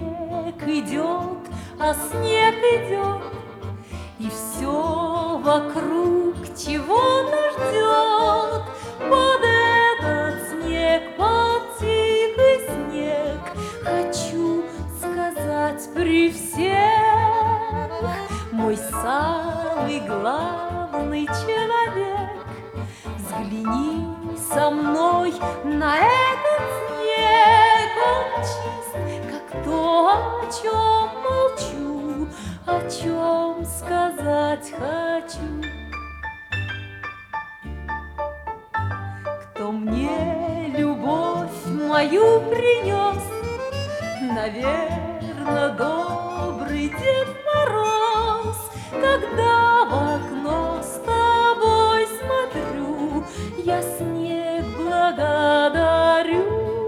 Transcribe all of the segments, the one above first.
снег идет, а снег идет, и все вокруг чего-то ждет. Под этот снег, под тихий снег, хочу сказать при всех: мой самый главный человек, взгляни со мной на этот снег. Он чист, как то, о чем молчу, о чем сказать хочу. Кто мне любовь мою принес? Наверно, добрый Дед Мороз. Когда в окно с тобой смотрю, я снег благодарю.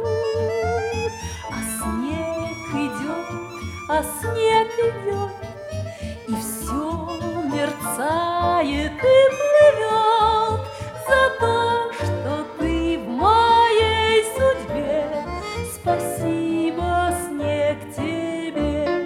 А снег идет, а снег идет, и все мерцает и плывет за то, что ты в моей судьбе. Спасибо, снег, тебе.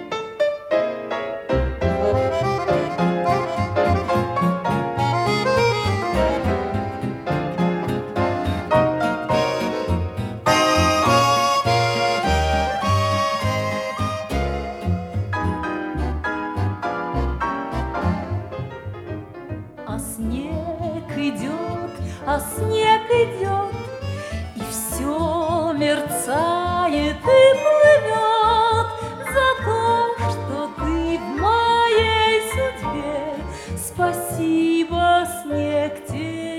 А снег идет, а снег идет, и все мерцает и плывет за то, что ты в моей судьбе. Спасибо, снег, тебе.